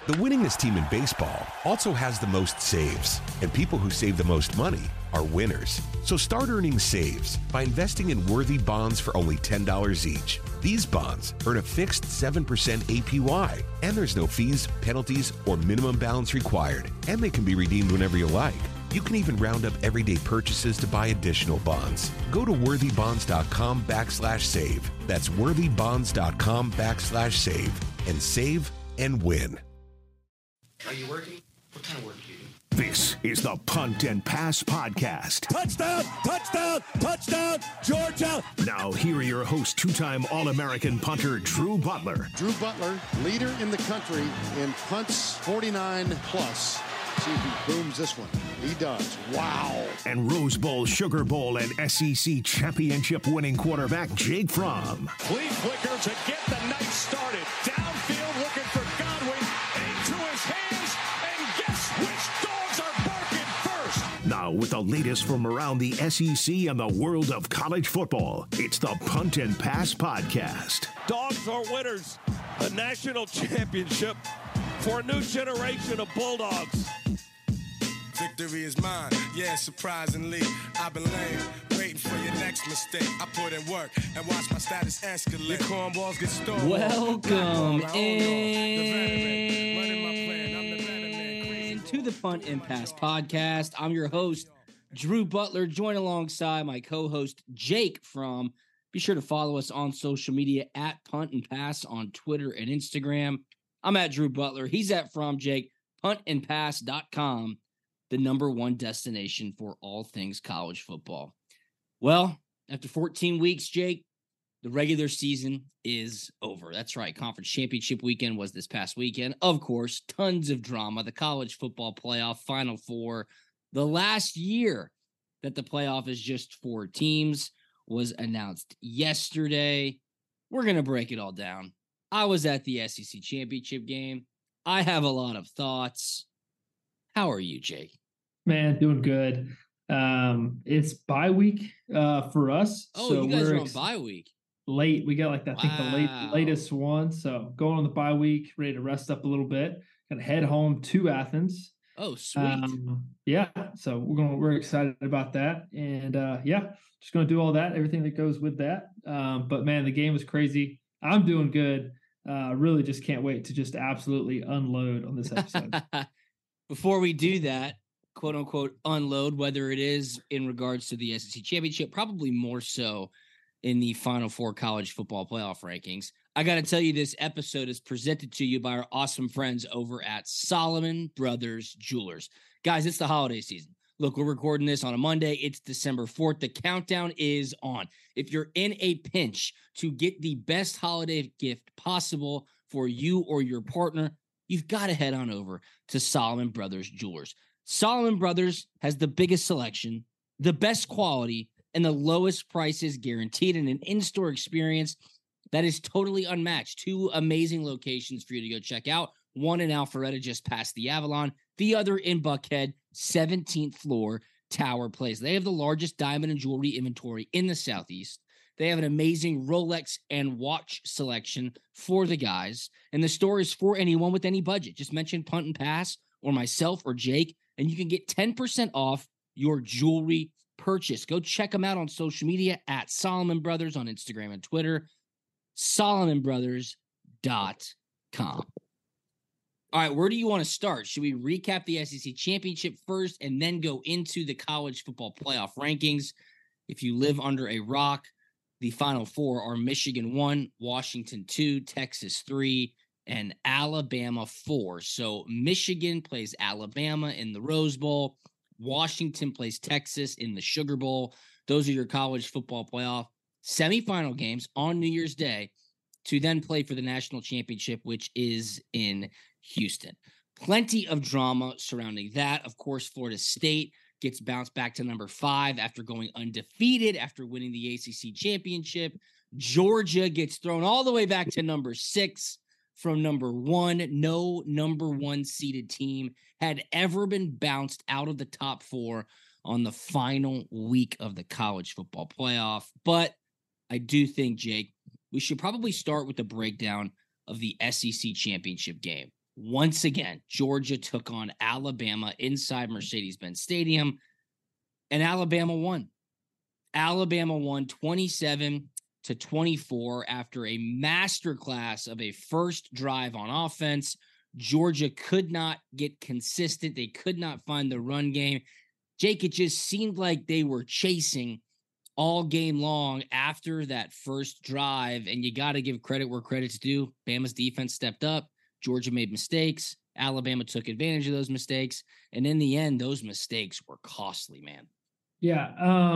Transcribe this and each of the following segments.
The winningest team in baseball also has the most saves, and people who save the most money are winners. So start earning saves by investing in worthy bonds for only $10 each. These bonds earn a fixed 7% APY, and there's no fees, penalties, or minimum balance required, and they can be redeemed whenever you like. You can even round up everyday purchases to buy additional bonds. Go to worthybonds.com/save. That's worthybonds.com/save and save and win. Are you working? What kind of work do you do? This is the Punt and Pass Podcast. Touchdown, touchdown, touchdown, Georgia. Now, here are your hosts, two-time All-American punter Drew Butler. Drew Butler, leader in the country in punts 49 plus. See if he booms this one. He does. Wow. And Rose Bowl, Sugar Bowl, and SEC championship winning quarterback Jake Fromm. Flea flicker to get the night started. Downfield looking for Godwin. Into his hands. And guess which dogs are barking first? Now, with the latest from around the SEC and the world of college football, it's the Punt and Pass Podcast. Dogs are winners. A national championship for a new generation of Bulldogs. Victory is mine, yeah, surprisingly. I've been lame, waiting for your next mistake. I put in work and watch my status escalate. Your cornballs get stolen. Welcome in to the Punt and Pass Podcast. I'm your host, Drew Butler, joined alongside my co-host, Jake Fromm. Be sure to follow us on social media at Punt and Pass on Twitter and Instagram. I'm at Drew Butler. He's at From Jake. Puntandpass.com, the number one destination for all things college football. Well, after 14 weeks, Jake, the regular season is over. That's right. Conference championship weekend was this past weekend. Of course, tons of drama. The college football playoff, Final Four. The last year that the playoff is just 4 teams was announced yesterday. We're going to break it all down. I was at the SEC championship game. I have a lot of thoughts. How are you, Jake? Man, doing good. It's bye week for us. Oh, so you guys are on bye week. Late. We got like I think the latest one. So going on the bye week, ready to rest up a little bit. Gonna head home to Athens. Oh, sweet. Yeah. So we're excited about that. And just gonna do all that, everything that goes with that. But man, the game was crazy. I'm doing good. Really just can't wait to just absolutely unload on this episode. Before we do that, quote unquote, unload, whether it is in regards to the SEC championship, probably more so in the Final Four college football playoff rankings. I got to tell you, this episode is presented to you by our awesome friends over at Solomon Brothers Jewelers. Guys, it's the holiday season. Look, we're recording this on a Monday. It's December 4th. The countdown is on. If you're in a pinch to get the best holiday gift possible for you or your partner, you've got to head on over to Solomon Brothers Jewelers. Solomon Brothers has the biggest selection, the best quality, and the lowest prices guaranteed in an in-store experience that is totally unmatched. 2 amazing locations for you to go check out. One in Alpharetta, just past the Avalon. The other in Buckhead, 17th floor, Tower Place. They have the largest diamond and jewelry inventory in the Southeast. They have an amazing Rolex and watch selection for the guys. And the store is for anyone with any budget. Just mention Punt and Pass or myself or Jake, and you can get 10% off your jewelry purchase. Go check them out on social media at Solomon Brothers on Instagram and Twitter. SolomonBrothers.com. All right, where do you want to start? Should we recap the SEC championship first and then go into the college football playoff rankings? If you live under a rock, the Final Four are Michigan 1, Washington 2, Texas 3, and Alabama 4. So Michigan plays Alabama in the Rose Bowl. Washington plays Texas in the Sugar Bowl. Those are your college football playoff semifinal games on New Year's Day to then play for the national championship, which is in Houston. Plenty of drama surrounding that. Of course, Florida State gets bounced back to number 5 after going undefeated after winning the ACC championship. Georgia gets thrown all the way back to number 6 from number 1. No number 1 seeded team had ever been bounced out of the top 4 on the final week of the college football playoff. But I do think, Jake, we should probably start with the breakdown of the SEC championship game. Once again, Georgia took on Alabama inside Mercedes-Benz Stadium, and Alabama won. Alabama won 27-24 after a masterclass of a first drive on offense. Georgia could not get consistent. They could not find the run game. Jake, it just seemed like they were chasing all game long after that first drive, and you got to give credit where credit's due. Bama's defense stepped up. Georgia made mistakes. Alabama took advantage of those mistakes. And in the end, those mistakes were costly, man. Yeah.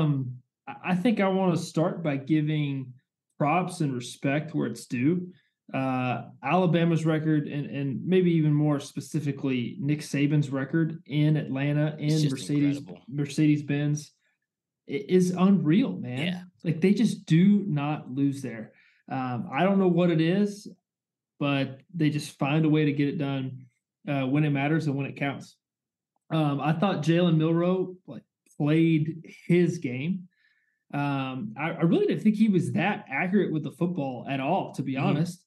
I think I want to start by giving props and respect where it's due. Alabama's record and maybe even more specifically Nick Saban's record in Atlanta in Mercedes-Benz is unreal, man. Yeah. Like they just do not lose there. I don't know what it is, but they just find a way to get it done when it matters and when it counts. I thought Jalen Milroe played his game. I really didn't think he was that accurate with the football at all, to be honest.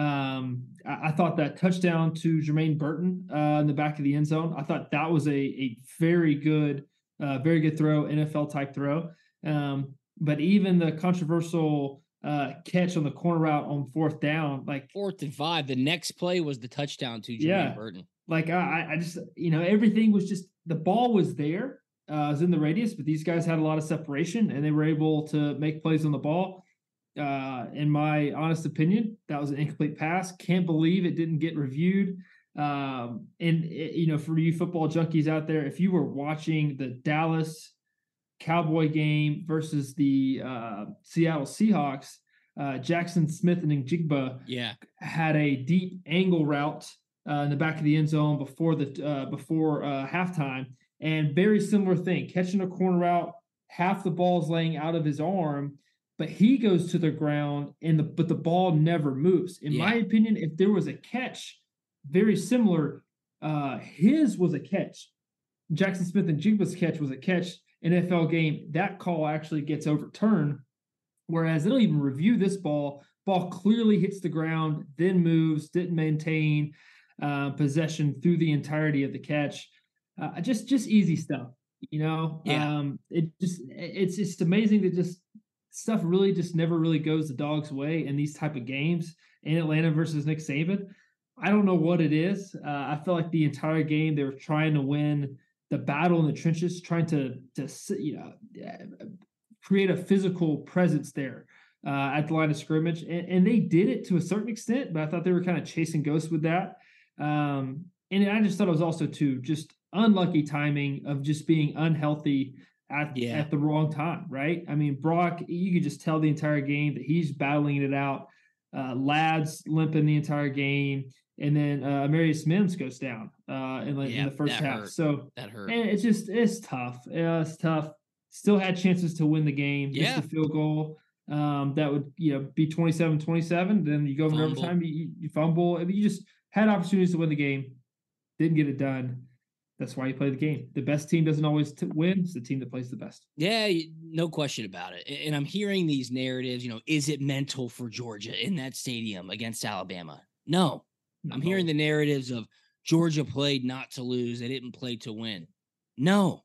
I thought that touchdown to Jermaine Burton in the back of the end zone, I thought that was a very good throw, NFL type throw. But even the controversial catch on the corner route on 4th down, 4th and 5, the next play was the touchdown to Jermaine Burton. I just, everything was just, the ball was there. It was in the radius, but these guys had a lot of separation and they were able to make plays on the ball. In my honest opinion, that was an incomplete pass. Can't believe it didn't get reviewed. For you football junkies out there, if you were watching the Dallas Cowboy game versus the Seattle Seahawks, Jackson Smith and Njigba had a deep angle route in the back of the end zone before halftime. And very similar thing, catching a corner route, half the ball's laying out of his arm, but he goes to the ground but the ball never moves. In my opinion, if there was a catch very similar, his was a catch. Jackson Smith and Jigba's catch was a catch. NFL game, that call actually gets overturned. Whereas they don't even review this ball. Ball clearly hits the ground, then moves, didn't maintain possession through the entirety of the catch. Just easy stuff, it's just amazing that just stuff really just never really goes the dog's way in these type of games in Atlanta versus Nick Saban. I don't know what it is. I feel like the entire game they were trying to win the battle in the trenches, trying to create a physical presence there at the line of scrimmage, and they did it to a certain extent. But I thought they were kind of chasing ghosts with that. And I just thought it was also just unlucky timing of just being unhealthy at the wrong time, right? I mean, Brock, you could just tell the entire game that he's battling it out. Lads limping the entire game, and then Amarius Mims goes down in the first half. Hurt. So that hurt. And it's tough. It's tough. Still had chances to win the game. Missed a field goal. That would be 27-27. Then you go into overtime, you fumble. I mean, you just had opportunities to win the game, didn't get it done. That's why you play the game. The best team doesn't always win. It's the team that plays the best. Yeah, no question about it. And I'm hearing these narratives, is it mental for Georgia in that stadium against Alabama? No. I'm hearing the narratives of Georgia played not to lose. They didn't play to win. No.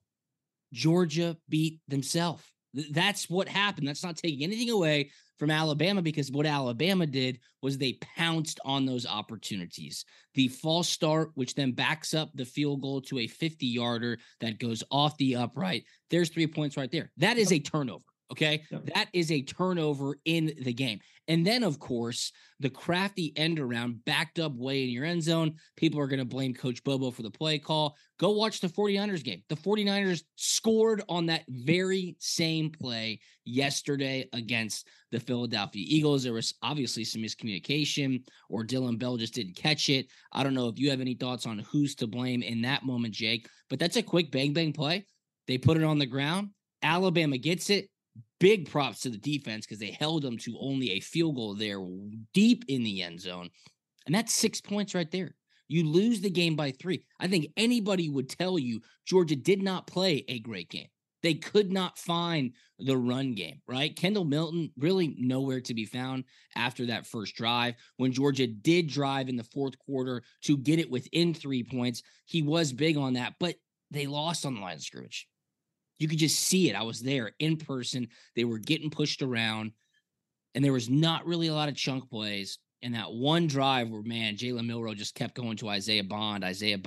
Georgia beat themselves. That's what happened. That's not taking anything away from Alabama, because what Alabama did was they pounced on those opportunities. The false start, which then backs up the field goal to a 50-yarder that goes off the upright. There's 3 points right there. That is a turnover. Okay. Yep. That is a turnover in the game. And then, of course, the crafty end around backed up way in your end zone. People are going to blame Coach Bobo for the play call. Go watch the 49ers game. The 49ers scored on that very same play yesterday against the Philadelphia Eagles. There was obviously some miscommunication, or Dylan Bell just didn't catch it. I don't know if you have any thoughts on who's to blame in that moment, Jake, but that's a quick bang, bang play. They put it on the ground. Alabama gets it. Big props to the defense because they held them to only a field goal there deep in the end zone. And that's 6 points right there. You lose the game by 3. I think anybody would tell you Georgia did not play a great game. They could not find the run game, right? Kendall Milton really nowhere to be found after that first drive. When Georgia did drive in the fourth quarter to get it within 3 points, he was big on that, but they lost on the line of scrimmage. You could just see it. I was there in person. They were getting pushed around, and there was not really a lot of chunk plays. And that one drive where, man, Jalen Milroe just kept going to Isaiah Bond.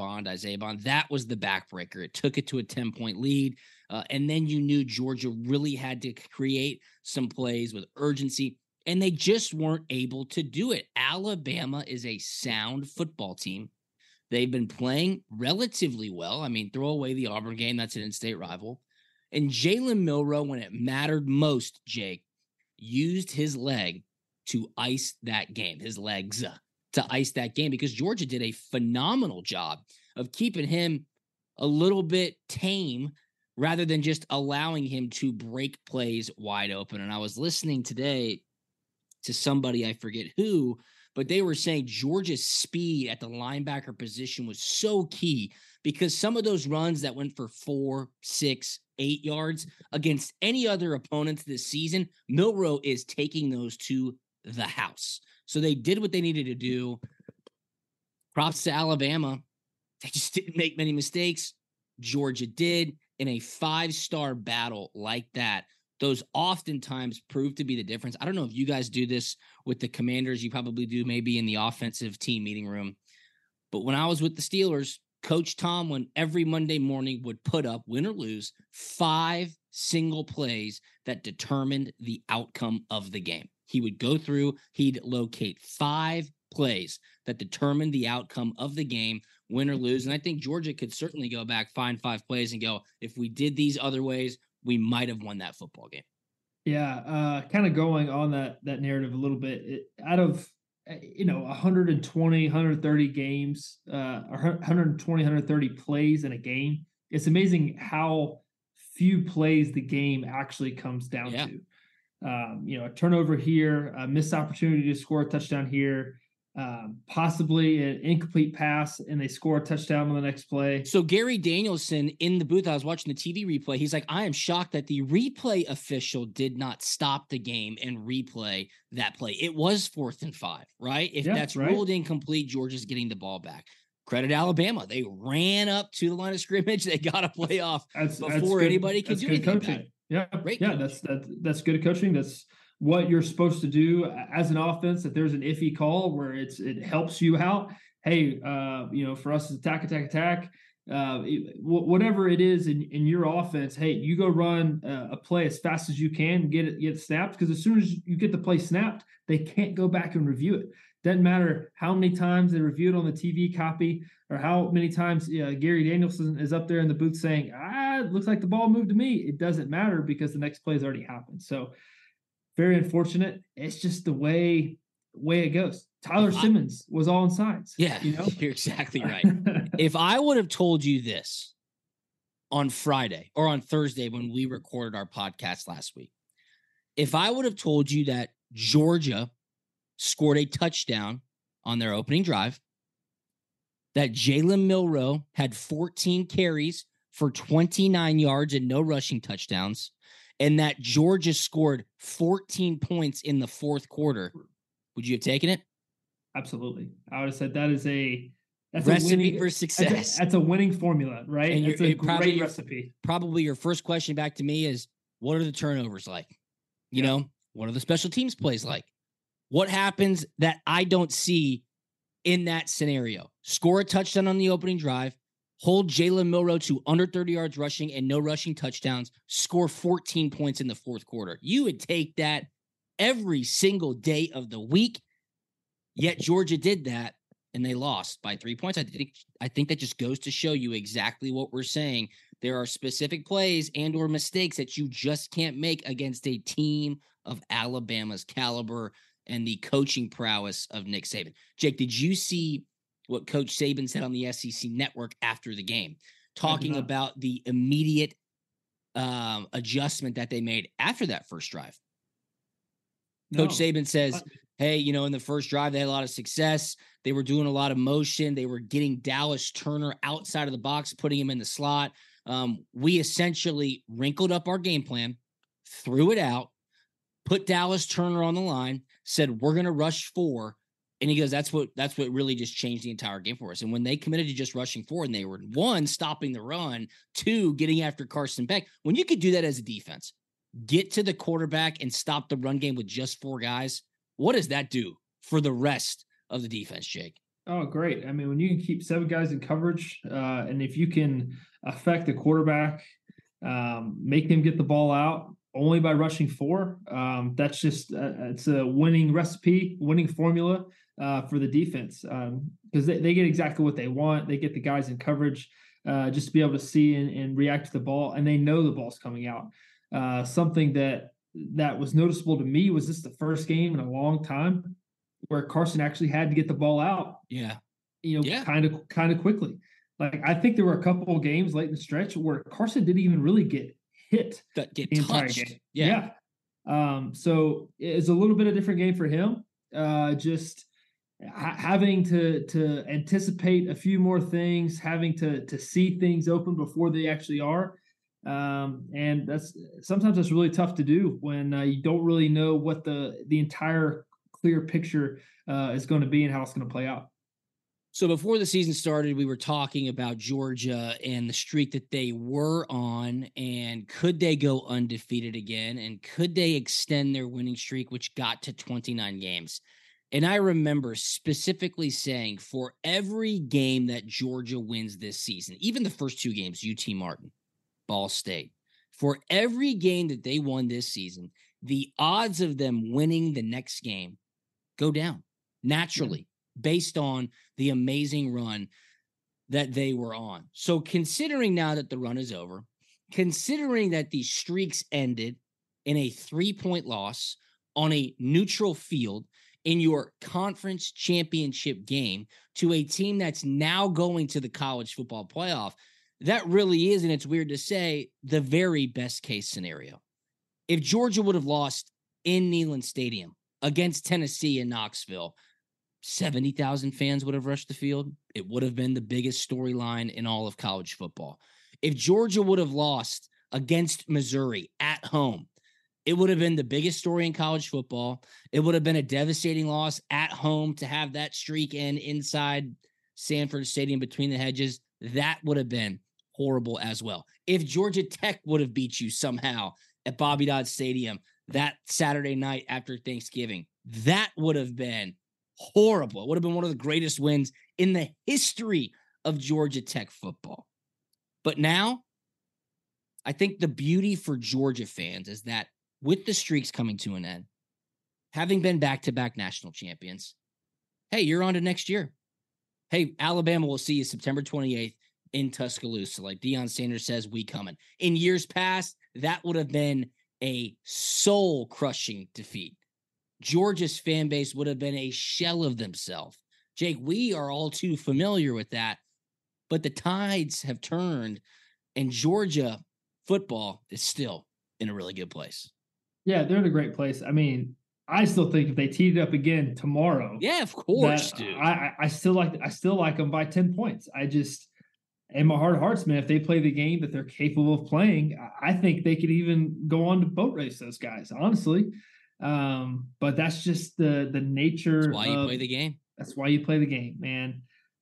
That was the backbreaker. It took it to a 10-point lead. And then you knew Georgia really had to create some plays with urgency, and they just weren't able to do it. Alabama is a sound football team. They've been playing relatively well. I mean, throw away the Auburn game. That's an in-state rival. And Jalen Milroe, when it mattered most, Jake, used his leg to ice that game, his legs to ice that game, because Georgia did a phenomenal job of keeping him a little bit tame rather than just allowing him to break plays wide open. And I was listening today to somebody, I forget who, but they were saying Georgia's speed at the linebacker position was so key, because some of those runs that went for 4, 6, 8 yards against any other opponents this season, Milroe is taking those to the house. So they did what they needed to do. Props to Alabama. They just didn't make many mistakes. Georgia did. In a 5-star battle like that, those oftentimes prove to be the difference. I don't know if you guys do this with the Commanders. You probably do, maybe in the offensive team meeting room. But when I was with the Steelers, Coach Tomlin every Monday morning would put up, win or lose, 5 single plays that determined the outcome of the game. He would go through, he'd locate 5 plays that determined the outcome of the game, win or lose. And I think Georgia could certainly go back, find 5 plays and go, if we did these other ways, we might have won that football game. Yeah. Kind of going on that narrative a little bit, out of, 120, 130 games, 120, 130 plays in a game, it's amazing how few plays the game actually comes down to. A turnover here, a missed opportunity to score a touchdown here, possibly an incomplete pass, and they score a touchdown on the next play. So Gary Danielson in the booth, I was watching the TV replay. He's like, I am shocked that the replay official did not stop the game and replay that play. It was 4th and 5, right? If that's right, ruled incomplete, Georgia's getting the ball back. Credit Alabama. They ran up to the line of scrimmage. They got a play off before anybody could do anything about it. Yeah. Great coaching. That's good coaching. That's what you're supposed to do as an offense. If there's an iffy call where it helps you out, hey, for us it's attack, whatever it is in your offense, hey, you go run a play as fast as you can, get it snapped, because as soon as you get the play snapped, they can't go back and review it. Doesn't matter how many times they review it on the TV copy or how many times Gary Danielson is up there in the booth saying, it looks like the ball moved to me. It doesn't matter because the next play has already happened. So very unfortunate. It's just the way it goes. Tyler Simmons was all in sides. Yeah, you're exactly right. If I would have told you this on Friday or on Thursday when we recorded our podcast last week, if I would have told you that Georgia scored a touchdown on their opening drive, that Jalen Milroe had 14 carries for 29 yards and no rushing touchdowns, and that Georgia scored 14 points in the fourth quarter, would you have taken it? Absolutely. I would have said that's a recipe for success. That's a winning formula, right? And it's a great recipe. Probably your first question back to me is, what are the turnovers like? What are the special teams plays like? What happens that I don't see in that scenario? Score a touchdown on the opening drive, hold Jalen Milroe to under 30 yards rushing and no rushing touchdowns, score 14 points in the fourth quarter. You would take that every single day of the week, yet Georgia did that, and they lost by 3 points. I think that just goes to show you exactly what we're saying. There are specific plays and or mistakes that you just can't make against a team of Alabama's caliber and the coaching prowess of Nick Saban. Jake, did you see what Coach Saban said on the SEC Network after the game, talking about the immediate adjustment that they made after that first drive? No. Coach Saban says, hey, in the first drive, they had a lot of success. They were doing a lot of motion. They were getting Dallas Turner outside of the box, putting him in the slot. We essentially wrinkled up our game plan, threw it out, put Dallas Turner on the line, said, we're going to rush 4. And he goes, that's what really just changed the entire game for us. And when they committed to just rushing 4, and they were 1, stopping the run, 2, getting after Carson Beck, when you could do that as a defense, get to the quarterback and stop the run game with just 4 guys, what does that do for the rest of the defense, Jake? Oh, great. I mean, when you can keep 7 guys in coverage, and if you can affect the quarterback, make them get the ball out only by rushing 4, that's just it's a winning recipe, winning formula for the defense, because they get exactly what they want. They get the guys in coverage just to be able to see and react to the ball, and they know the ball's coming out. Something that was noticeable to me was this the first game in a long time where Carson actually had to get the ball out. Yeah. Kind of quickly. Like, I think there were a couple of games late in the stretch where Carson didn't even really get hit. Get the entire touched. game. Yeah. So it's a little bit of a different game for him. Just having to anticipate a few more things, having to see things open before they actually are. And sometimes that's really tough to do when you don't really know what the entire clear picture is going to be and how it's going to play out. So before the season started, we were talking about Georgia and the streak that they were on, and could they go undefeated again, and could they extend their winning streak, which got to 29 games. And I remember specifically saying, for every game that Georgia wins this season, even the first 2 games, UT Martin, Ball State, for every game that they won this season, the odds of them winning the next game go down naturally based on the amazing run that they were on. So considering now that the run is over, considering that the streaks ended in a 3-point loss on a neutral field in your conference championship game to a team that's now going to the college football playoff, that really is, and it's weird to say, the very best case scenario. If Georgia would have lost in Neyland Stadium against Tennessee in Knoxville, 70,000 fans would have rushed the field. It would have been the biggest storyline in all of college football. If Georgia would have lost against Missouri at home, it would have been the biggest story in college football. It would have been a devastating loss at home to have that streak end inside Sanford Stadium between the hedges. That would have been horrible as well. If Georgia Tech would have beat you somehow at Bobby Dodd Stadium that Saturday night after Thanksgiving, that would have been horrible. It would have been one of the greatest wins in the history of Georgia Tech football. But now, I think the beauty for Georgia fans is that with the streaks coming to an end, having been back-to-back national champions, hey, you're on to next year. Hey, Alabama will see you September 28th in Tuscaloosa. Like Deion Sanders says, we coming. In years past, that would have been a soul-crushing defeat. Georgia's fan base would have been a shell of themselves. Jake, we are all too familiar with that, but the tides have turned, and Georgia football is still in a really good place. Yeah, they're in a great place. I mean, I still think if they teed it up again tomorrow, yeah, of course, dude. I still like them by 10 points. I just, in my heart of hearts, man, if they play the game that they're capable of playing, I think they could even go on to boat race those guys, honestly. But that's just the nature. That's why you play the game. That's why you play the game, man.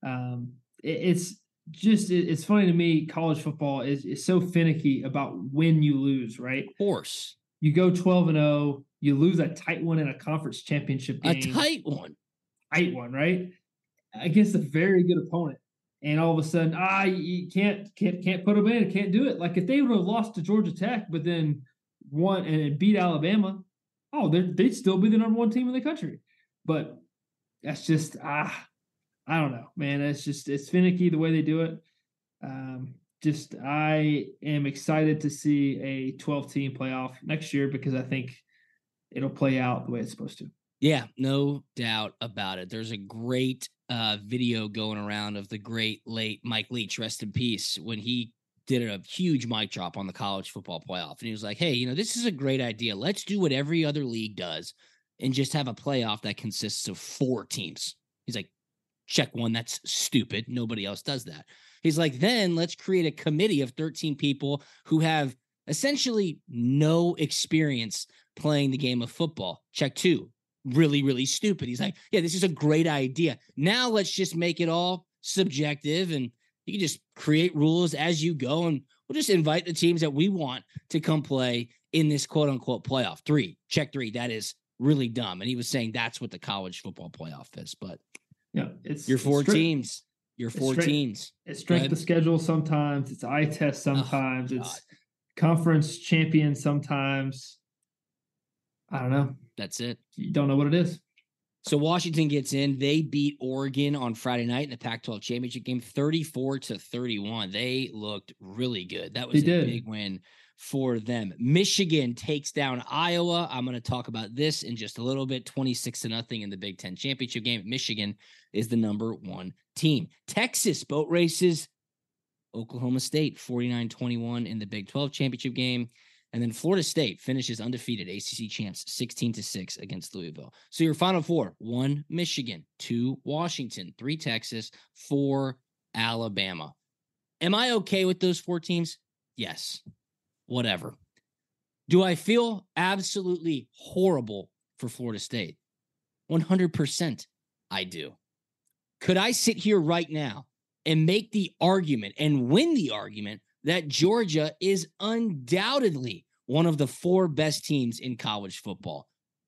It's funny to me. College football is so finicky about when you lose, right? Of course. You go 12-0, you lose a tight one in a conference championship game. A tight one, right? Against a very good opponent. And all of a sudden, you can't put them in, can't do it. Like if they would have lost to Georgia Tech, but then won and beat Alabama, they'd still be the number 1 team in the country. But that's just, I don't know, man. It's finicky the way they do it. I am excited to see a 12-team playoff next year because I think it'll play out the way it's supposed to. Yeah, no doubt about it. There's a great video going around of the great late Mike Leach, rest in peace, when he did a huge mic drop on the college football playoff. And he was like, hey, this is a great idea. Let's do what every other league does and just have a playoff that consists of 4 teams. He's like, Check one, that's stupid. Nobody else does that. He's like, then let's create a committee of 13 people who have essentially no experience playing the game of football. Check two, really, really stupid. He's like, yeah, this is a great idea. Now let's just make it all subjective and you can just create rules as you go. And we'll just invite the teams that we want to come play in this quote unquote playoff. Check three. That is really dumb. And he was saying that's what the college football playoff is, but yeah, it's your four it's teams. Your four teams. It's strength of schedule sometimes. It's eye test sometimes. It's conference champion sometimes. I don't know. That's it. You don't know what it is. So Washington gets in. They beat Oregon on Friday night in the Pac-12 championship game, 34-31. They looked really good. That was a big win for them. Michigan takes down Iowa. I'm going to talk about this in just a little bit. 26-0 in the Big Ten championship game. Michigan is the number one team. Texas boat races Oklahoma State 49-21 in the Big 12 championship game. And then Florida State finishes undefeated ACC champs 16-6 against Louisville. So your final four: 1 Michigan, 2 Washington, 3 Texas, 4 Alabama. Am I okay with those 4 teams? Yes. Whatever. Do I feel absolutely horrible for Florida State? 100% I do. Could I sit here right now and make the argument and win the argument that Georgia is undoubtedly one of the 4 best teams in college football?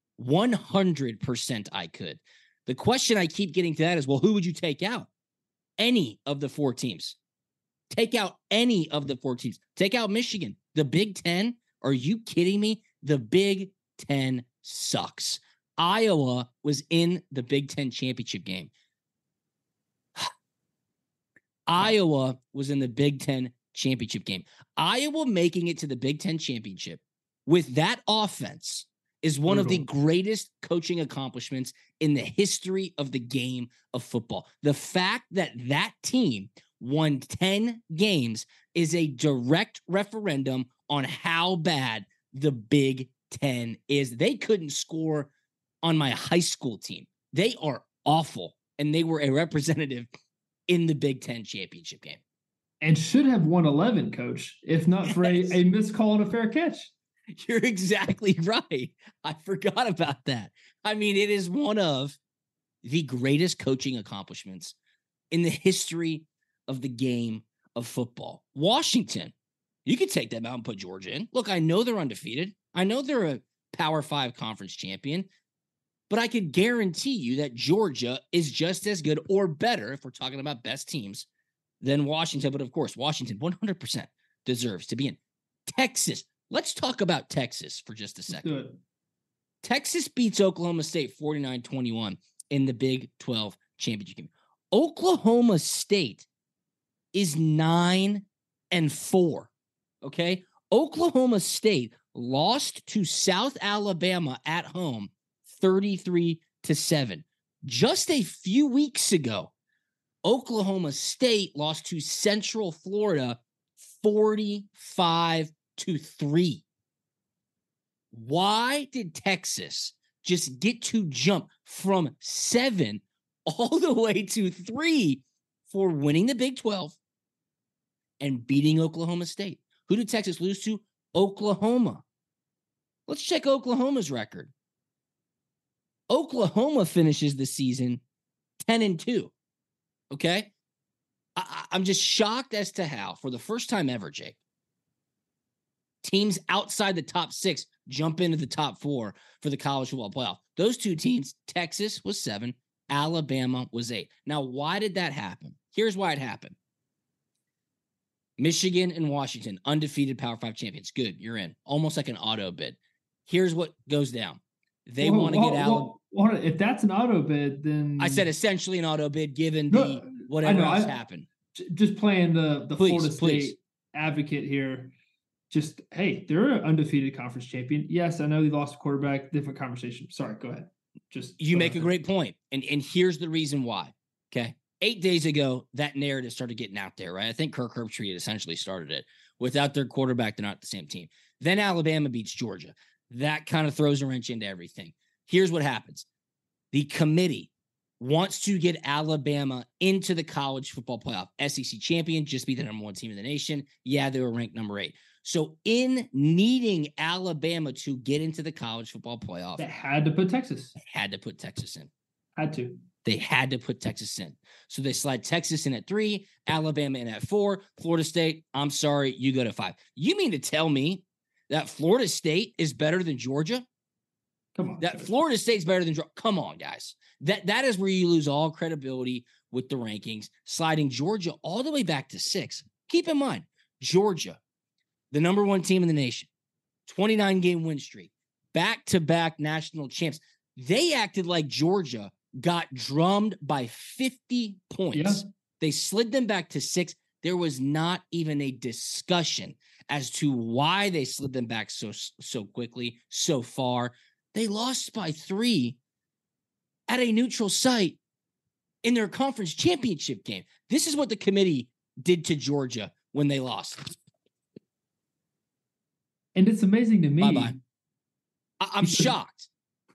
100% I could. The question I keep getting to that is, well, who would you take out? Any of the 4 teams. Take out any of the 4 teams. Take out Michigan. The Big Ten? Are you kidding me? The Big Ten sucks. Iowa was in the Big Ten championship game. Iowa was in the Big Ten championship game. Iowa making it to the Big Ten championship with that offense is one of the greatest coaching accomplishments in the history of the game of football. The fact that that team won 10 games is a direct referendum on how bad the Big Ten is. They couldn't score on my high school team. They are awful, and they were a representative in the Big Ten championship game. And should have won 11, Coach, if not for a missed call and a fair catch. You're exactly right. I forgot about that. I mean, it is one of the greatest coaching accomplishments in the history of the game of football. Washington, you could take them out and put Georgia in. Look, I know they're undefeated. I know they're a Power 5 conference champion, but I could guarantee you that Georgia is just as good or better, if we're talking about best teams, than Washington. But of course, Washington 100% deserves to be in. Texas. Let's talk about Texas for just a second. Good. Texas beats Oklahoma State 49-21 in the Big 12 championship game. Oklahoma State is 9-4. Okay. Oklahoma State lost to South Alabama at home 33-7. Just a few weeks ago, Oklahoma State lost to Central Florida 45-3. Why did Texas just get to jump from 7 all the way to 3 for winning the Big 12 and beating Oklahoma State? Who did Texas lose to? Oklahoma. Let's check Oklahoma's record. Oklahoma finishes the season 10-2. Okay? I'm just shocked as to how, for the first time ever, Jake, teams outside the top 6 jump into the top 4 for the college football playoff. Those 2 teams, Texas was 7, Alabama was 8. Now, why did that happen? Here's why it happened. Michigan and Washington, undefeated Power 5 champions. Good, you're in. Almost like an auto bid. Here's what goes down. They want to get Alabama. If that's an auto bid, then I said essentially an auto bid given the whatever else happened. Just playing the Florida State advocate here. Just, hey, they're an undefeated conference champion. Yes, I know they lost a quarterback. Different conversation. Sorry, go ahead. You make a great point. And here's the reason why. Okay. 8 days ago, that narrative started getting out there, right? I think Kirk Herbstreit essentially started it. Without their quarterback, they're not the same team. Then Alabama beats Georgia. That kind of throws a wrench into everything. Here's what happens. The committee wants to get Alabama into the college football playoff. SEC champion, just be the number one team in the nation. Yeah, they were ranked number 8. So in needing Alabama to get into the college football playoff, They had to put Texas. they had to put Texas in. Had to. They had to put Texas in. So they slide Texas in at 3, Alabama in at 4, Florida State, I'm sorry, you go to 5. You mean to tell me that Florida State is better than Georgia? Come on. That Florida State's better than Georgia? Come on, guys. That is where you lose all credibility with the rankings, sliding Georgia all the way back to 6. Keep in mind, Georgia, the number 1 team in the nation, 29-game win streak, back-to-back national champs. They acted like Georgia got drummed by 50 points. Yeah. They slid them back to 6. There was not even a discussion as to why they slid them back so quickly, so far. They lost by 3 at a neutral site in their conference championship game. This is what the committee did to Georgia when they lost. And it's amazing to me. Bye-bye. I'm shocked.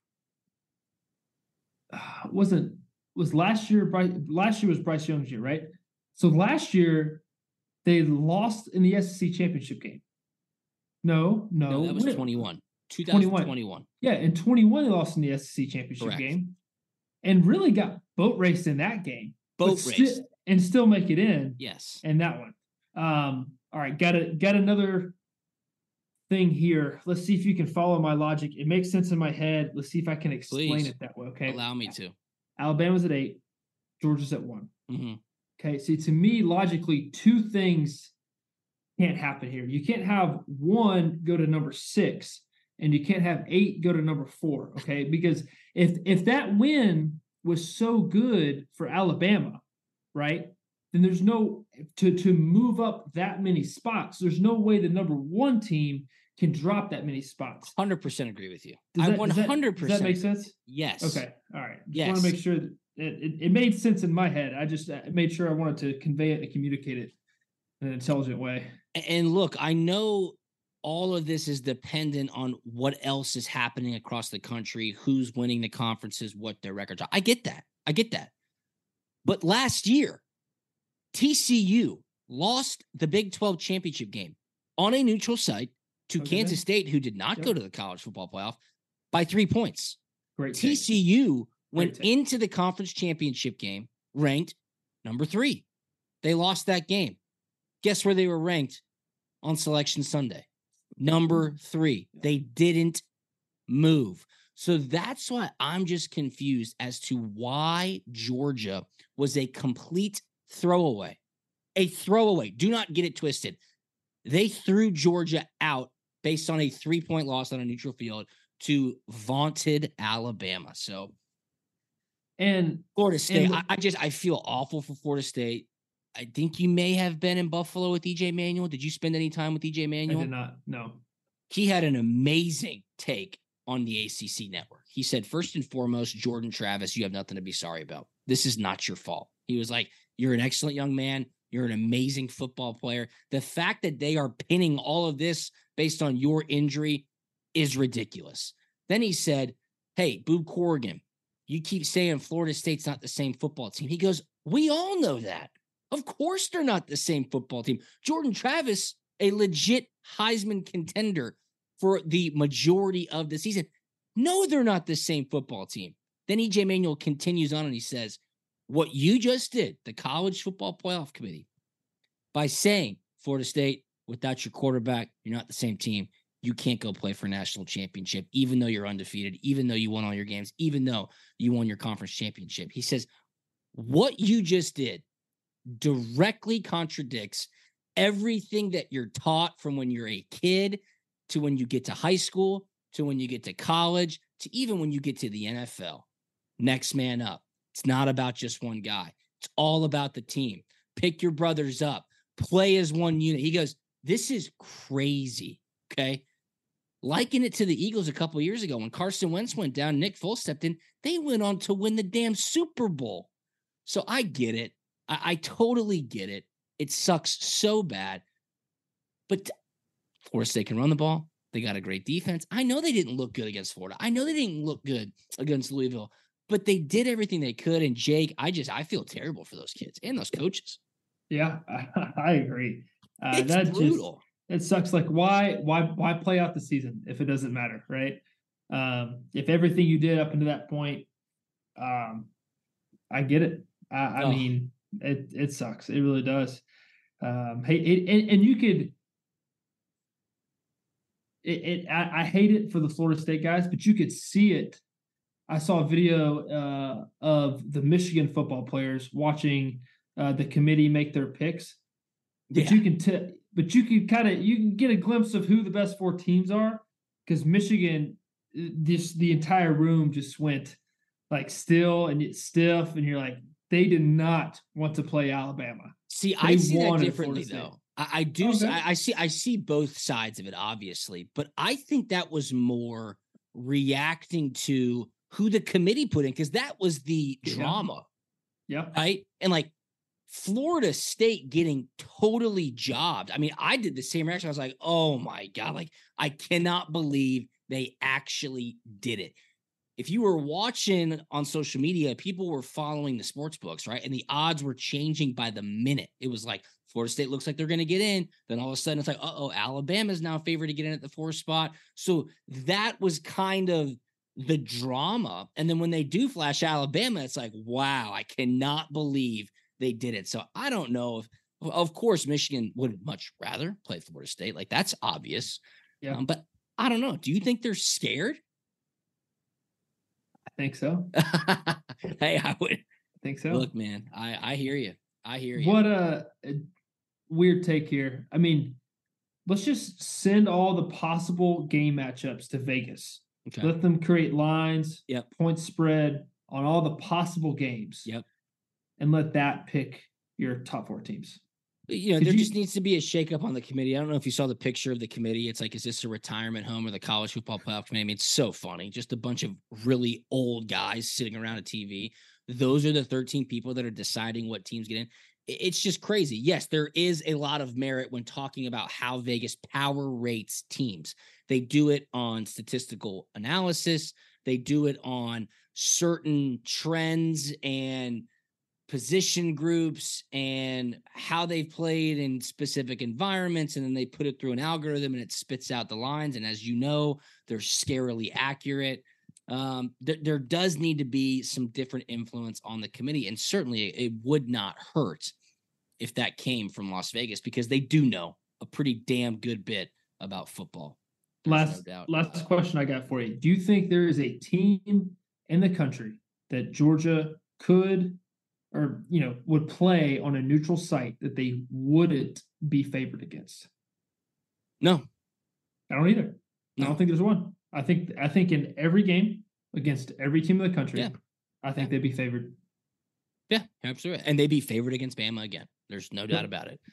Was last year was Bryce Young's year, right? So last year they lost in the SEC championship game. No, that was 21. 2021. Yeah, in 21 they lost in the SEC championship Correct. game, and really got boat raced in that game. Boat raced. And still make it in. Yes. And that one. All right, got another thing here. Let's see if you can follow my logic. It makes sense in my head. Let's see if I can explain Please. it that way. Okay. Allow me to. Alabama's at 8, Georgia's at 1. Mm-hmm. Okay. See, to me, logically, 2 things can't happen here. You can't have 1 go to number 6, and you can't have 8 go to number 4. Okay. Because if that win was so good for Alabama, right, then there's no to move up that many spots. There's no way the number 1 team can drop that many spots. 100% agree with you. Does that, 100%. Does that make sense? Yes. Okay. All right. Just Yes. want to make sure that it made sense in my head. I just made sure I wanted to convey it and communicate it in an intelligent way. And look, I know all of this is dependent on what else is happening across the country, who's winning the conferences, what their records are. I get that. But last year, TCU lost the Big 12 championship game on a neutral site to Kansas State, who did not go to the college football playoff, by 3 points. Great. take. TCU went take. into the conference championship game ranked number 3. They lost that game. Guess where they were ranked on Selection Sunday? Number 3. They didn't move. So that's why I'm just confused as to why Georgia was a complete throwaway. A throwaway. Do not get it twisted. They threw Georgia out based on a 3-point loss on a neutral field to vaunted Alabama. So, And Florida State, and- I feel awful for Florida State. I think you may have been in Buffalo with EJ Manuel. Did you spend any time with EJ I Manuel? did not. No. He had an amazing take on the ACC network. He said, first and foremost, Jordan Travis, you have nothing to be sorry about. This is not your fault. He was like, you're an excellent young man. You're an amazing football player. The fact that they are pinning all of this based on your injury is ridiculous. Then he said, hey, Boob Corrigan, you keep saying Florida State's not the same football team. He goes, we all know that. Of course they're not the same football team. Jordan Travis, a legit Heisman contender for the majority of the season. No, they're not the same football team. Then EJ Manuel continues on and he says, what you just did, the College Football Playoff Committee, by saying Florida State, without your quarterback, you're not the same team. You can't go play for a national championship, even though you're undefeated, even though you won all your games, even though you won your conference championship. He says, what you just did directly contradicts everything that you're taught from when you're a kid to when you get to high school, to when you get to college, to even when you get to the NFL. Next man up. It's not about just one guy. It's all about the team. Pick your brothers up. Play as one unit. He goes, this is crazy. Okay. Liken it to the Eagles a couple of years ago when Carson Wentz went down, Nick Foles stepped in. They went on to win the damn Super Bowl. So I get it. I totally get it. It sucks so bad. But of course, they can run the ball. They got a great defense. I know they didn't look good against Florida. I know they didn't look good against Louisville. but they did everything they could. And Jake, I feel terrible for those kids and those coaches. Yeah, I agree. It's brutal. It sucks. Like, why play out the season if it doesn't matter, right? If everything you did up until that point, I get it. I mean, it sucks. It really does. And you could. I hate it for the Florida State guys, but you could see it. I saw a video of the Michigan football players watching the committee make their picks. But you can you can get a glimpse of who the best 4 teams are, because Michigan, the entire room just went like still and it's stiff, and you're like, they did not want to play Alabama. See, I see that differently though. I do. Okay. I see both sides of it, obviously, but I think that was more reacting to who the committee put in, because that was the drama. Yeah. Right. And like Florida State getting totally jobbed. I mean, I did the same reaction. I was like, oh my God, like I cannot believe they actually did it. If you were watching on social media, people were following the sports books, right? And the odds were changing by the minute. It was like, Florida State looks like they're going to get in. Then all of a sudden it's like, Alabama's now favored to get in at the 4th spot. So that was kind of the drama. And then when they do flash Alabama, it's like, wow, I cannot believe they did it. So I don't know if, of course, Michigan would much rather play Florida State. Like, that's obvious. Yeah. But I don't know. Do you think they're scared? I think so. Hey, I would think so. Look, man, I hear you. I hear you. What a weird take here. I mean, let's just send all the possible game matchups to Vegas. Okay. Let them create lines, point spread on all the possible games. Yep. And let that pick your top 4 teams. You know, there just needs to be a shakeup on the committee. I don't know if you saw the picture of the committee. It's like, is this a retirement home or the college football playoff committee? I mean, it's so funny. Just a bunch of really old guys sitting around a TV. Those are the 13 people that are deciding what teams get in. It's just crazy. Yes, there is a lot of merit when talking about how Vegas power rates teams. They do it on statistical analysis. They do it on certain trends and position groups and how they've played in specific environments. And then they put it through an algorithm and it spits out the lines. And as you know, they're scarily accurate. There does need to be some different influence on the committee. And certainly it would not hurt if that came from Las Vegas, because they do know a pretty damn good bit about football. Last question I got for you. Do you think there is a team in the country that Georgia could or, would play on a neutral site that they wouldn't be favored against? No. I don't either. No. I don't think there's one. I think in every game against every team in the country, I think they'd be favored. Yeah, absolutely. And they'd be favored against Bama again. There's no doubt about it.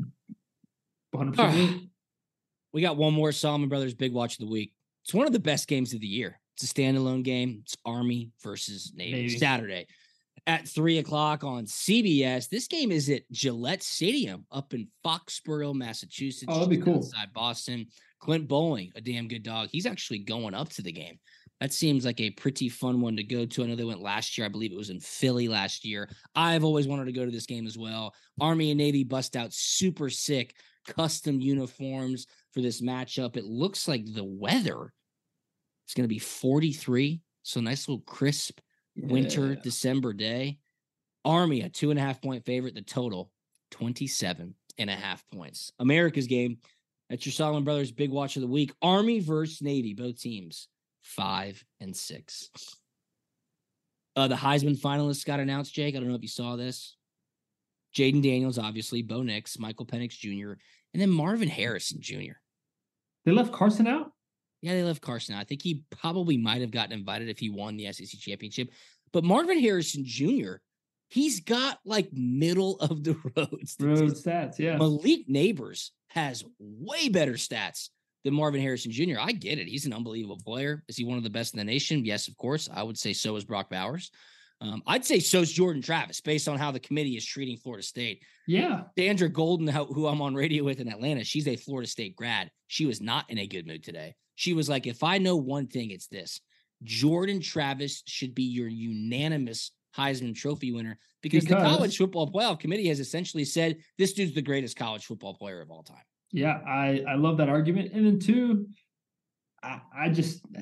100%. We got one more Solomon Brothers Big Watch of the Week. It's one of the best games of the year. It's a standalone game. It's Army versus Navy. Saturday at 3:00 on CBS. This game is at Gillette Stadium up in Foxborough, Massachusetts. Oh, that'd be cool. Outside Boston. Clint Bowling, a damn good dog. He's actually going up to the game. That seems like a pretty fun one to go to. I know they went last year. I believe it was in Philly last year. I've always wanted to go to this game as well. Army and Navy bust out super sick custom uniforms for this matchup. It looks like the weather is going to be 43. So nice little crisp winter December day. Army, a 2.5-point favorite. The total, 27.5 points. America's game. That's your Solomon Brothers Big Watch of the Week. Army versus Navy, both teams 5 and 6. The Heisman finalists got announced, Jake. I don't know if you saw this. Jaden Daniels, obviously, Bo Nix, Michael Penix Jr., and then Marvin Harrison Jr. They left Carson out? Yeah, they left Carson out. I think he probably might have gotten invited if he won the SEC championship. But Marvin Harrison Jr., he's got like middle of the road stats. Yeah. Malik Neighbors has way better stats than Marvin Harrison Jr. I get it. He's an unbelievable player. Is he one of the best in the nation? Yes, of course. I would say so is Brock Bowers. I'd say so's Jordan Travis based on how the committee is treating Florida State. Yeah. Sandra Golden, who I'm on radio with in Atlanta, she's a Florida State grad. She was not in a good mood today. She was like, if I know one thing, it's this. Jordan Travis should be your unanimous Heisman Trophy winner because the College Football Playoff Committee has essentially said this dude's the greatest college football player of all time. Yeah, I love that argument. And then two, I'm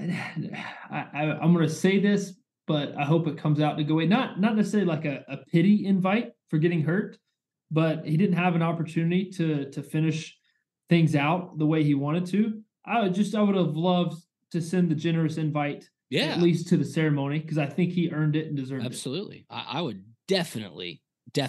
going to say this, but I hope it comes out to go away. Not necessarily like a pity invite for getting hurt, but he didn't have an opportunity to finish things out the way he wanted to. I would have loved to send the generous invite, at least to the ceremony, because I think he earned it and deserved it. Absolutely. I would definitely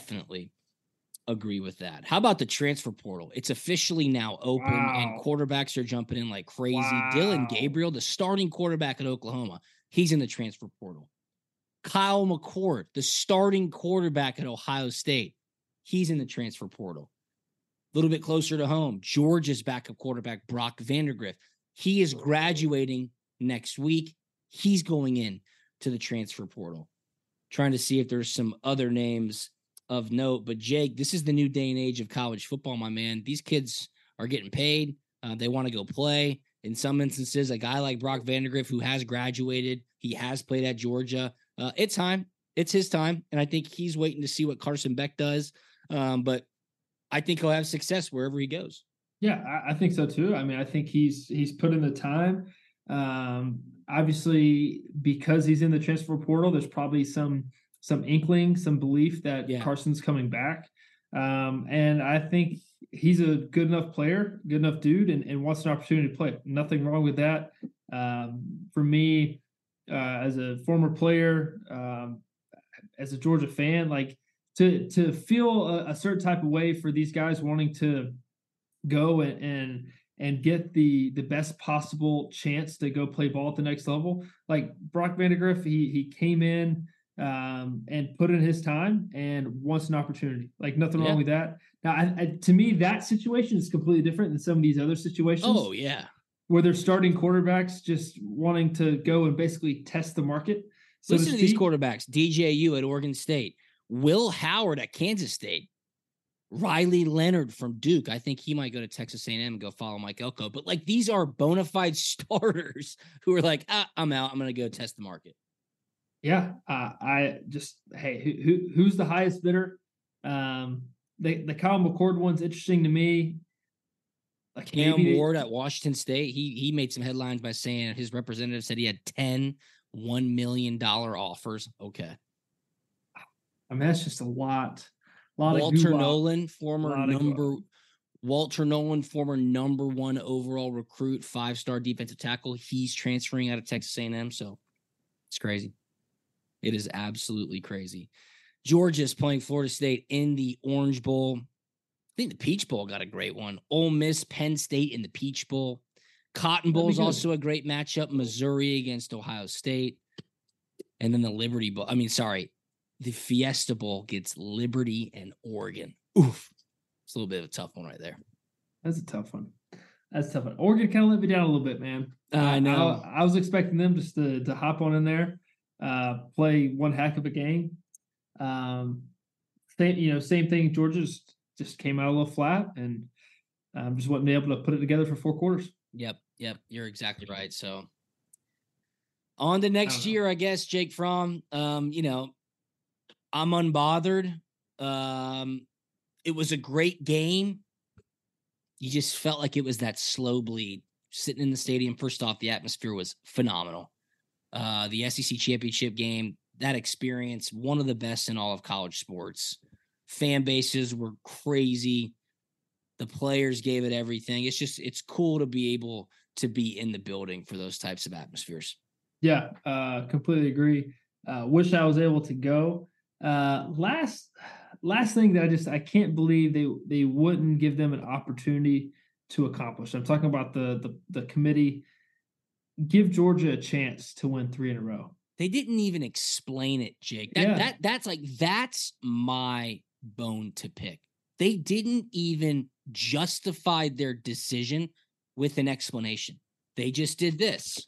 agree with that. How about the transfer portal? It's officially now open and quarterbacks are jumping in like crazy. Dillon Gabriel, the starting quarterback at Oklahoma, he's in the transfer portal. Kyle McCord, the starting quarterback at Ohio State, he's in the transfer portal. A little bit closer to home, Georgia's backup quarterback, Brock Vandagriff, he is graduating next week. He's going in to the transfer portal. Trying to see if there's some other names of note. But Jake, this is the new day and age of college football, my man. These kids are getting paid. They want to go play. In some instances, a guy like Brock Vandagriff, who has graduated, he has played at Georgia. It's time. It's his time. And I think he's waiting to see what Carson Beck does. But I think he'll have success wherever he goes. Yeah, I think so too. I mean, I think he's put in the time. Obviously, because he's in the transfer portal, there's probably some inkling, some belief that Carson's coming back. And I think he's a good enough player, good enough dude, and wants an opportunity to play. Nothing wrong with that. For me, as a former player, as a Georgia fan, like to feel a certain type of way for these guys wanting to go and get the best possible chance to go play ball at the next level. Like Brock Vandagriff, he came in and put in his time and wants an opportunity. Like nothing wrong with that. Now, to me, that situation is completely different than some of these other situations. Oh, yeah. Where they're starting quarterbacks just wanting to go and basically test the market. So listen to these quarterbacks. DJU at Oregon State. Will Howard at Kansas State. Riley Leonard from Duke. I think he might go to Texas A&M and go follow Mike Elko. But like these are bona fide starters who are like, I'm out. I'm going to go test the market. Yeah. Who's the highest bidder? The Kyle McCord one's interesting to me. Like Cam Ward at Washington State. He made some headlines by saying his representative said he had 10 $1 million offers. Okay. I mean, that's just a lot. Walter Nolan, former number one overall recruit, 5-star defensive tackle. He's transferring out of Texas A&M, so it's crazy. It is absolutely crazy. Georgia's playing Florida State in the Orange Bowl. I think the Peach Bowl got a great one. Ole Miss, Penn State in the Peach Bowl. Cotton Bowl is also a great matchup. Missouri against Ohio State. And then the Liberty Bowl. The Fiesta Bowl gets Liberty and Oregon. Oof. It's a little bit of a tough one right there. That's a tough one. Oregon kind of let me down a little bit, man. I know. I was expecting them just to hop on in there, play one heck of a game. Same thing. Georgia just came out a little flat and just wasn't able to put it together for 4 quarters. Yep. You're exactly right. So on to next year, I guess, Jake Fromm. I'm unbothered. It was a great game. You just felt like it was that slow bleed sitting in the stadium. First off, the atmosphere was phenomenal. The SEC championship game, that experience, one of the best in all of college sports. Fan bases were crazy. The players gave it everything. It's cool to be able to be in the building for those types of atmospheres. Yeah, completely agree. Wish I was able to go. Last thing that I can't believe they wouldn't give them an opportunity to accomplish. I'm talking about the committee. Give Georgia a chance to win 3 in a row. They didn't even explain it, Jake. That's my bone to pick. They didn't even justify their decision with an explanation. They just did this.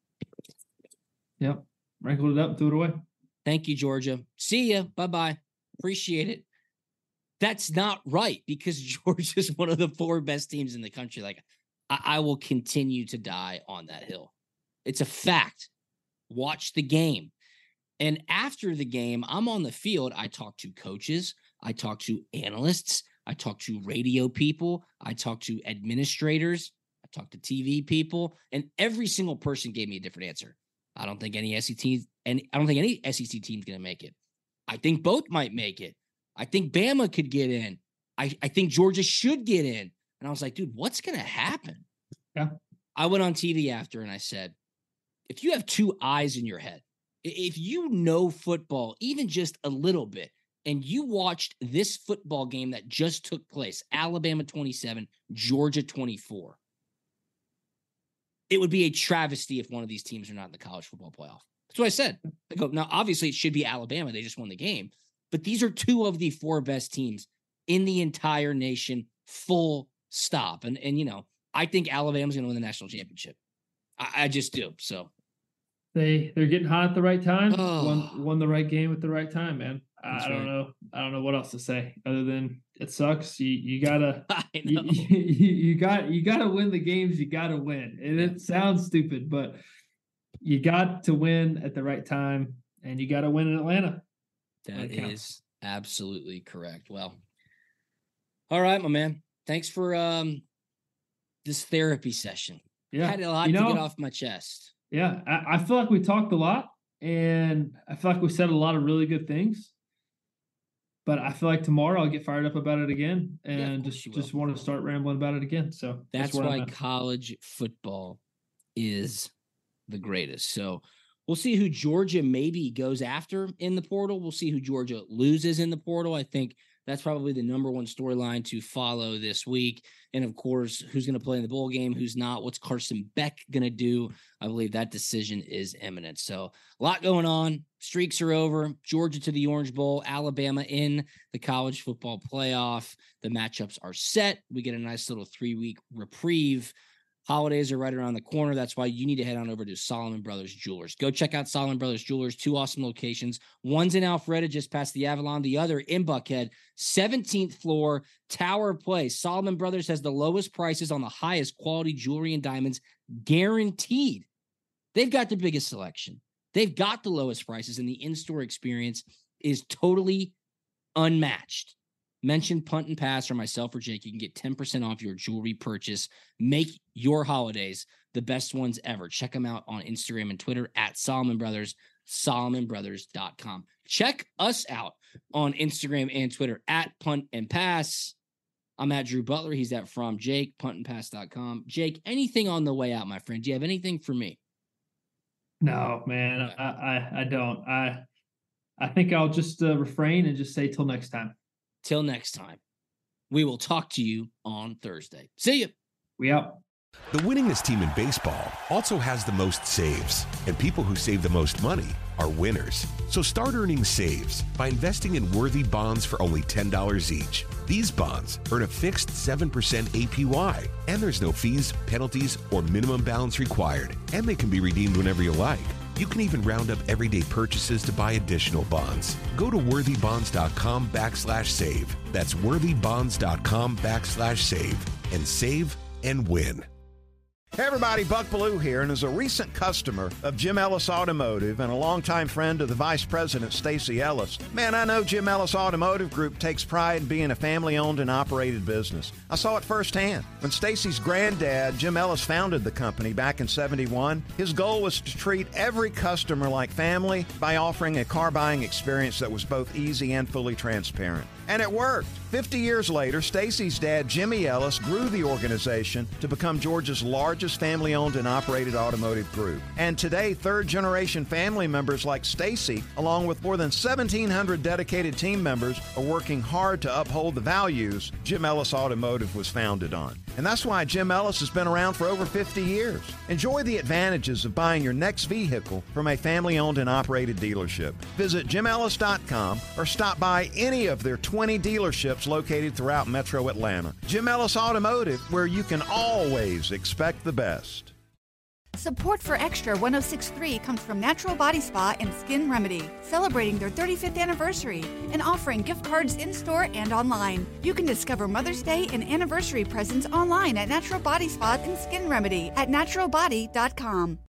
Yep. Wrinkled it up, threw it away. Thank you, Georgia. See ya. Bye-bye. Appreciate it. That's not right because Georgia's one of the 4 best teams in the country. Like, I will continue to die on that hill. It's a fact. watch the game. And after the game, I'm on the field. I talk to coaches. I talk to analysts. I talk to radio people. I talk to administrators. I talk to TV people. And every single person gave me a different answer. I don't think any SEC team's going to make it. I think both might make it. I think Bama could get in. I think Georgia should get in. And I was like, dude, what's going to happen? Yeah. I went on TV after and I said, if you have two eyes in your head, if you know football, even just a little bit, and you watched this football game that just took place, Alabama 27, Georgia 24, it would be a travesty if one of these teams are not in the college football playoff. That's what I said. I go, now, obviously, it should be Alabama. They just won the game. But these are two of the four best teams in the entire nation, full stop. And you know, I think Alabama's going to win the national championship. I just do. So they're getting hot at the right time. Won the right game at the right time, man. I don't know. I don't know what else to say other than it sucks. You gotta you gotta win the games you gotta win. And it sounds stupid, but you got to win at the right time, and you got to win in Atlanta. That is absolutely correct. Well, all right, my man. Thanks for this therapy session. Yeah, I had a lot to get off my chest. Yeah, I feel like we talked a lot, and I feel like we said a lot of really good things. But I feel like tomorrow I'll get fired up about it again, and just want to start rambling about it again. So that's why college football is the greatest. So we'll see who Georgia maybe goes after in the portal. We'll see who Georgia loses in the portal. I think that's probably the number one storyline to follow this week. And of course, who's going to play in the bowl game, who's not, what's Carson Beck going to do? I believe that decision is imminent. So a lot going on. Streaks are over. Georgia to the Orange Bowl, Alabama in the college football playoff. The matchups are set. We get a nice little 3-week reprieve. Holidays are right around the corner. That's why you need to head on over to Solomon Brothers Jewelers. Go check out Solomon Brothers Jewelers. 2 awesome locations. One's in Alpharetta, just past the Avalon. The other in Buckhead, 17th floor, Tower Place. Solomon Brothers has the lowest prices on the highest quality jewelry and diamonds, guaranteed. They've got the biggest selection. They've got the lowest prices, and the in-store experience is totally unmatched. Mention Punt and Pass or myself or Jake. You can get 10% off your jewelry purchase. Make your holidays the best ones ever. Check them out on Instagram and Twitter at Solomon Brothers, SolomonBrothers.com. Check us out on Instagram and Twitter at Punt and Pass. I'm at Drew Butler. He's at From Jake, puntandpass.com. Jake, anything on the way out, my friend? Do you have anything for me? No, man, I don't. I think I'll just refrain and just say till next time. Till next time, we will talk to you on Thursday. See you. We out. The winningest team in baseball also has the most saves, and people who save the most money are winners. So start earning saves by investing in worthy bonds for only $10 each. These bonds earn a fixed 7% APY, and there's no fees, penalties, or minimum balance required, and they can be redeemed whenever you like. You can even round up everyday purchases to buy additional bonds. Go to worthybonds.com/save. That's worthybonds.com/save and save and win. Hey everybody, Buck Bellew here, and as a recent customer of Jim Ellis Automotive and a longtime friend of the Vice President, Stacy Ellis, man, I know Jim Ellis Automotive Group takes pride in being a family-owned and operated business. I saw it firsthand. When Stacy's granddad, Jim Ellis, founded the company back in '71, his goal was to treat every customer like family by offering a car buying experience that was both easy and fully transparent. And it worked. 50 years later, Stacy's dad, Jimmy Ellis, grew the organization to become Georgia's largest family-owned and operated automotive group. And today, third-generation family members like Stacy, along with more than 1,700 dedicated team members, are working hard to uphold the values Jim Ellis Automotive was founded on. And that's why Jim Ellis has been around for over 50 years. Enjoy the advantages of buying your next vehicle from a family-owned and operated dealership. Visit JimEllis.com or stop by any of their 20 dealerships located throughout Metro Atlanta. Jim Ellis Automotive, where you can always expect the best. Support for Extra 106.3 comes from Natural Body Spa and Skin Remedy, celebrating their 35th anniversary and offering gift cards in-store and online. You can discover Mother's Day and anniversary presents online at Natural Body Spa and Skin Remedy at naturalbody.com.